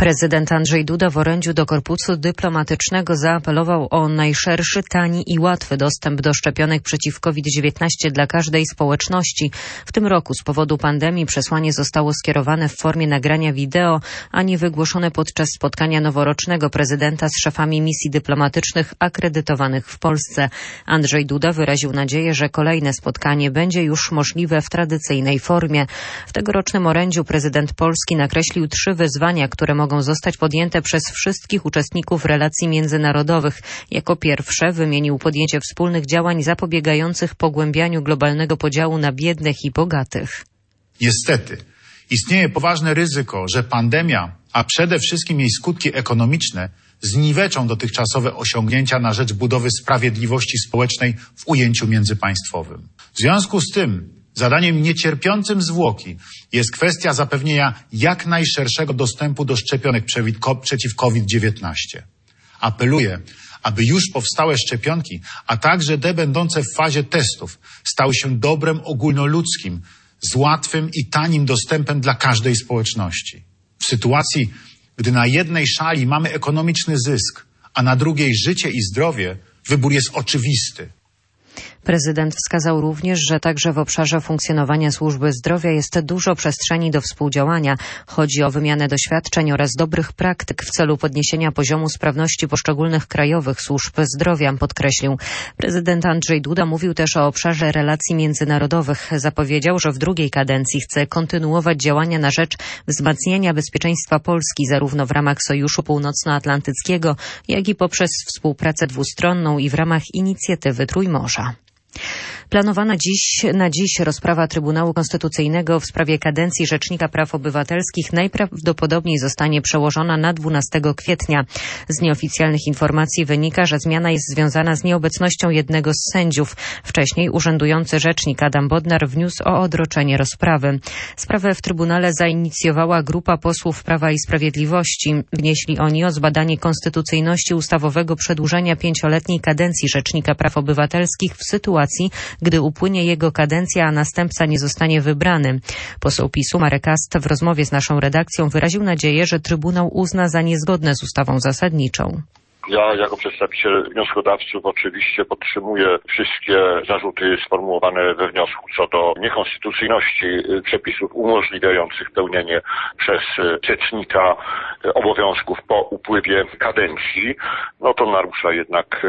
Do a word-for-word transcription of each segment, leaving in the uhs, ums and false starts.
Prezydent Andrzej Duda w orędziu do korpusu dyplomatycznego zaapelował o najszerszy, tani i łatwy dostęp do szczepionek przeciw COVID dziewiętnaście dla każdej społeczności. W tym roku z powodu pandemii przesłanie zostało skierowane w formie nagrania wideo, a nie wygłoszone podczas spotkania noworocznego prezydenta z szefami misji dyplomatycznych akredytowanych w Polsce. Andrzej Duda wyraził nadzieję, że kolejne spotkanie będzie już możliwe w tradycyjnej formie. W tegorocznym orędziu prezydent Polski nakreślił trzy wyzwania, które mogą zostać podjęte przez wszystkich uczestników relacji międzynarodowych. Jako pierwsze wymienił podjęcie wspólnych działań zapobiegających pogłębianiu globalnego podziału na biednych i bogatych. Niestety, istnieje poważne ryzyko, że pandemia, a przede wszystkim jej skutki ekonomiczne, zniweczą dotychczasowe osiągnięcia na rzecz budowy sprawiedliwości społecznej w ujęciu międzypaństwowym. W związku z tym zadaniem niecierpiącym zwłoki jest kwestia zapewnienia jak najszerszego dostępu do szczepionek przeciw COVID dziewiętnaście. Apeluję, aby już powstałe szczepionki, a także te będące w fazie testów, stały się dobrem ogólnoludzkim, z łatwym i tanim dostępem dla każdej społeczności. W sytuacji, gdy na jednej szali mamy ekonomiczny zysk, a na drugiej życie i zdrowie, wybór jest oczywisty. Prezydent wskazał również, że także w obszarze funkcjonowania służby zdrowia jest dużo przestrzeni do współdziałania. Chodzi o wymianę doświadczeń oraz dobrych praktyk w celu podniesienia poziomu sprawności poszczególnych krajowych służb zdrowia, podkreślił. Prezydent Andrzej Duda mówił też o obszarze relacji międzynarodowych. Zapowiedział, że w drugiej kadencji chce kontynuować działania na rzecz wzmacniania bezpieczeństwa Polski zarówno w ramach Sojuszu Północnoatlantyckiego, jak i poprzez współpracę dwustronną i w ramach inicjatywy Trójmorza. Planowana dziś, na dziś rozprawa Trybunału Konstytucyjnego w sprawie kadencji Rzecznika Praw Obywatelskich najprawdopodobniej zostanie przełożona na dwunastego kwietnia. Z nieoficjalnych informacji wynika, że zmiana jest związana z nieobecnością jednego z sędziów. Wcześniej urzędujący rzecznik Adam Bodnar wniósł o odroczenie rozprawy. Sprawę w Trybunale zainicjowała grupa posłów Prawa i Sprawiedliwości. Wnieśli oni o zbadanie konstytucyjności ustawowego przedłużenia pięcioletniej kadencji Rzecznika Praw Obywatelskich w sytuacji, gdy upłynie jego kadencja, a następca nie zostanie wybrany. Poseł PiSu Marek Ast w rozmowie z naszą redakcją wyraził nadzieję, że Trybunał uzna za niezgodne z ustawą zasadniczą. Ja jako przedstawiciel wnioskodawców oczywiście podtrzymuję wszystkie zarzuty sformułowane we wniosku co do niekonstytucyjności przepisów umożliwiających pełnienie przez rzecznika obowiązków po upływie kadencji. No to narusza jednak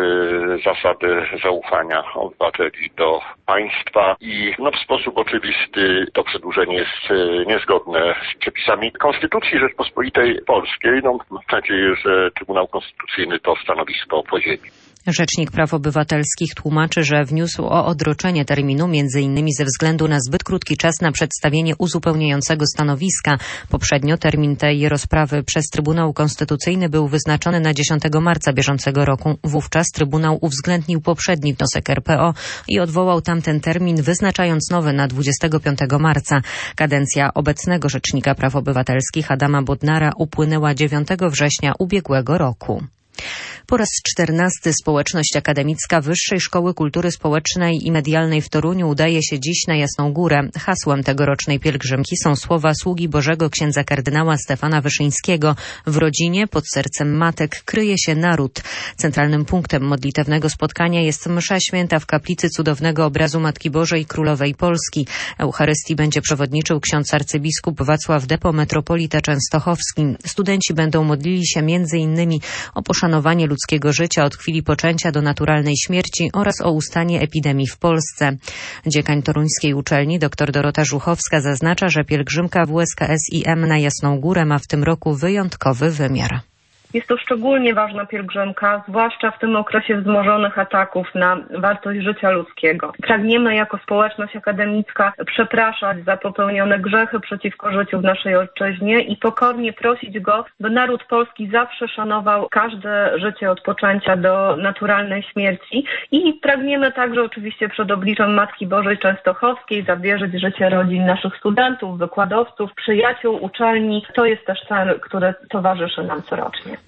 zasady zaufania obywateli do państwa i no w sposób oczywisty to przedłużenie jest niezgodne z przepisami Konstytucji Rzeczpospolitej Polskiej. No mam nadzieję, że Trybunał Konstytucyjny to stanowisko podzieli. Rzecznik Praw Obywatelskich tłumaczy, że wniósł o odroczenie terminu między innymi ze względu na zbyt krótki czas na przedstawienie uzupełniającego stanowiska. Poprzednio termin tej rozprawy przez Trybunał Konstytucyjny był wyznaczony na dziesiątego marca bieżącego roku. Wówczas Trybunał uwzględnił poprzedni wniosek R P O i odwołał tamten termin, wyznaczając nowy na dwudziestego piątego marca. Kadencja obecnego Rzecznika Praw Obywatelskich Adama Bodnara upłynęła dziewiątego września ubiegłego roku. Po raz czternasty społeczność akademicka Wyższej Szkoły Kultury Społecznej i Medialnej w Toruniu udaje się dziś na Jasną Górę. Hasłem tegorocznej pielgrzymki są słowa sługi Bożego księdza kardynała Stefana Wyszyńskiego. W rodzinie pod sercem matek kryje się naród. Centralnym punktem modlitewnego spotkania jest msza święta w kaplicy cudownego obrazu Matki Bożej Królowej Polski. Eucharystii będzie przewodniczył ksiądz arcybiskup Wacław Depo, metropolita częstochowski. Studenci będą modlili się między innymi o poszanowanie ludzkiego życia od chwili poczęcia do naturalnej śmierci oraz o ustanie epidemii w Polsce. Dziekań toruńskiej uczelni dr Dorota Żuchowska zaznacza, że pielgrzymka W S K S I M na Jasną Górę ma w tym roku wyjątkowy wymiar. Jest to szczególnie ważna pielgrzymka, zwłaszcza w tym okresie wzmożonych ataków na wartość życia ludzkiego. Pragniemy jako społeczność akademicka przepraszać za popełnione grzechy przeciwko życiu w naszej ojczyźnie i pokornie prosić Go, by naród polski zawsze szanował każde życie od poczęcia do naturalnej śmierci. I pragniemy także oczywiście przed obliczem Matki Bożej Częstochowskiej zawierzyć życie rodzin naszych studentów, wykładowców, przyjaciół uczelni. To jest też cel, który towarzyszy nam corocznie.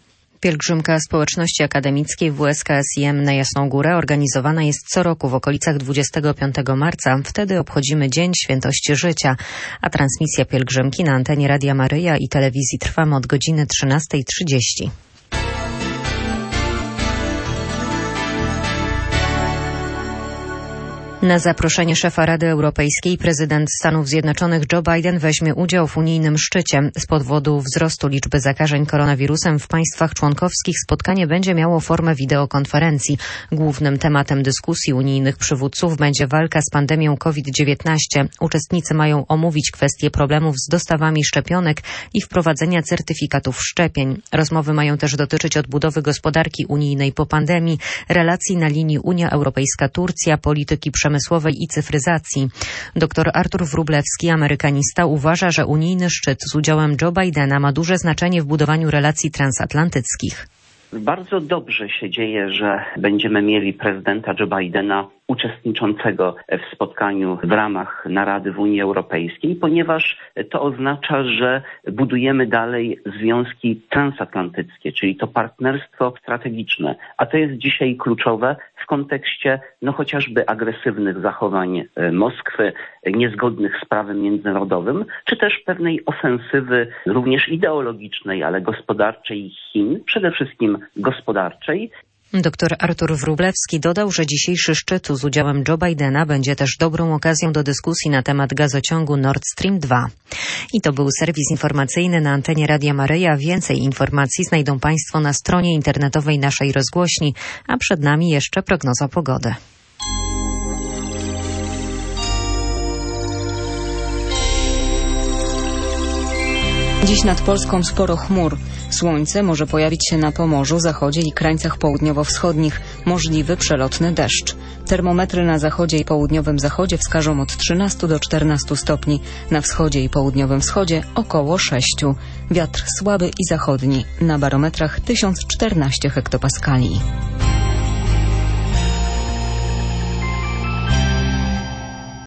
Pielgrzymka społeczności akademickiej W S K S I M na Jasną Górę organizowana jest co roku w okolicach dwudziestego piątego marca. Wtedy obchodzimy Dzień Świętości Życia, a transmisja pielgrzymki na antenie Radia Maryja i telewizji trwa od godziny trzynastej trzydzieści. Na zaproszenie szefa Rady Europejskiej prezydent Stanów Zjednoczonych Joe Biden weźmie udział w unijnym szczycie. Z powodu wzrostu liczby zakażeń koronawirusem w państwach członkowskich spotkanie będzie miało formę wideokonferencji. Głównym tematem dyskusji unijnych przywódców będzie walka z pandemią COVID dziewiętnaście. Uczestnicy mają omówić kwestie problemów z dostawami szczepionek i wprowadzenia certyfikatów szczepień. Rozmowy mają też dotyczyć odbudowy gospodarki unijnej po pandemii, relacji na linii Unia Europejska-Turcja, polityki przemysłowej i cyfryzacji. Dr Artur Wróblewski, amerykanista, uważa, że unijny szczyt z udziałem Joe Bidena ma duże znaczenie w budowaniu relacji transatlantyckich. Bardzo dobrze się dzieje, że będziemy mieli prezydenta Joe Bidena uczestniczącego w spotkaniu w ramach narady w Unii Europejskiej, ponieważ to oznacza, że budujemy dalej związki transatlantyckie, czyli to partnerstwo strategiczne, a to jest dzisiaj kluczowe w kontekście no chociażby agresywnych zachowań Moskwy, niezgodnych z prawem międzynarodowym, czy też pewnej ofensywy również ideologicznej, ale gospodarczej Chin, przede wszystkim gospodarczej. Dr Artur Wróblewski dodał, że dzisiejszy szczyt z udziałem Joe Bidena będzie też dobrą okazją do dyskusji na temat gazociągu Nord Stream dwa. I to był serwis informacyjny na antenie Radia Maryja. Więcej informacji znajdą Państwo na stronie internetowej naszej rozgłośni, a przed nami jeszcze prognoza pogody. Dziś nad Polską sporo chmur. Słońce może pojawić się na Pomorzu, zachodzie i krańcach południowo-wschodnich. Możliwy przelotny deszcz. Termometry na zachodzie i południowym zachodzie wskażą od trzynastu do czternastu stopni. Na wschodzie i południowym wschodzie około sześciu. Wiatr słaby i zachodni. Na barometrach tysiąc czternaście hektopaskali.